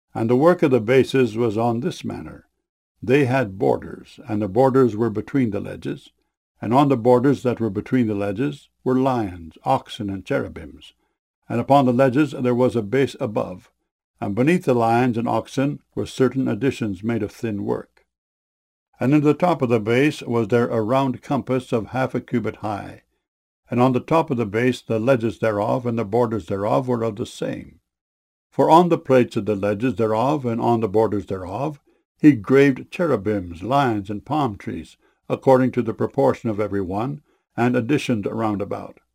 And the work of the bases was on this manner. They had borders, and the borders were between the ledges, and on the borders that were between the ledges were lions, oxen, and cherubims. And upon the ledges there was a base above, and beneath the lions and oxen were certain additions made of thin work. And in the top of the base was there a round compass of 1/2 cubit high, and on the top of the base the ledges thereof and the borders thereof were of the same. For on the plates of the ledges thereof and on the borders thereof he graved cherubims, lions, and palm trees, according to the proportion of every one, and additions round about.